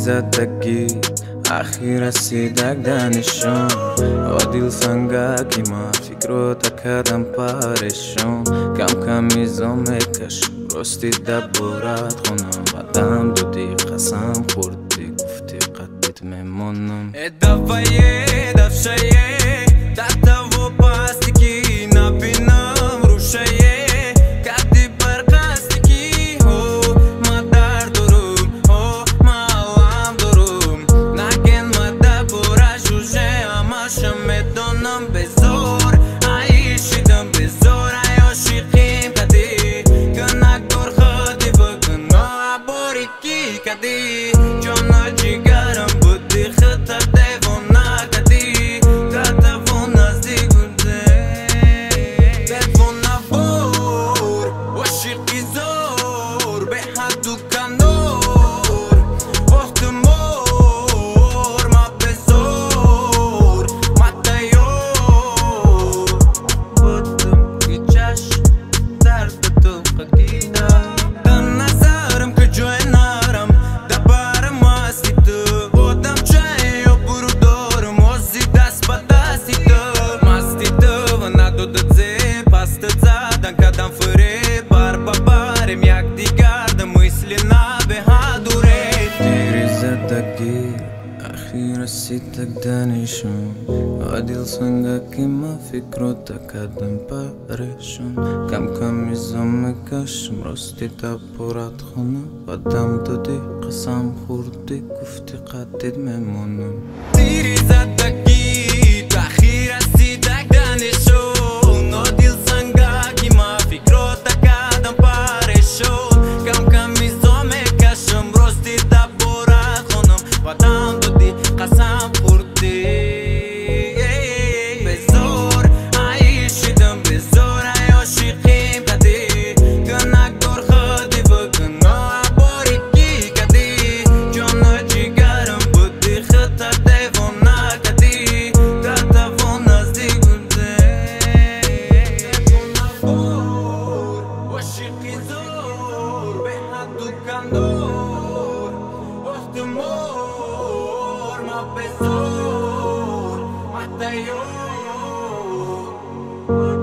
زدگی اخی رسیدک دانشون عادل سنگاکی ما فکرو تکردم پارشون کم کمیزم کشم راستی دبورت خونم بدم دودی قسم خوردی گفتی قدیت میمونم دفعه دفشایه تحت و پاستیکی نبینم روشایه کدی برقاستیکی هو ما در دروم هو ما علم دروم نگن ما دبورا جوجه همشم میدونم بزور عیشیدم بزور عیاشیقیم کدی کنک دور خودی بگن عبوری کی کدی جانا جیگرم بودی خطر دیونا کدی تتفون نزدیک بوده دیونا بور وشیقی زور به حد و کندور وقت مور ما بزور ما دیور بودم که چشم درد تو قدیدم دن نظرم که جوی نارم دبارم هستی تو بودم چای و برو دارم وزی دست با دستی تو مستی تو و ندودت زی پست زدن کدم فری بار با بارم یک دیگردم مثلی نبهادوره دیری زدگی اخی رسیدک دانشون عادل سنگاکی ما فکرو تکردم پارشون کم کمیزم کشم راستی دبورت خونم بدم دودی قسم خوردی گفتی قدیت میمونم دیری زدگی اخی رسیدک دانشون عادل سنگاکی ما فکرو تکردم پارشون کم کمیزم کشم راستی دبورت خونم بدم دودی قسم خوردی بزور عیشیدم بزور عیاشیقیم کدی کنک دور خودی بگن عبوری کی کدی جانا جیگرم بودی خطر دیونا کدی تتفون نزدیک بوده دیونا بور وشیقی زور به حد و کندور وقت مور ما بزور ما دیور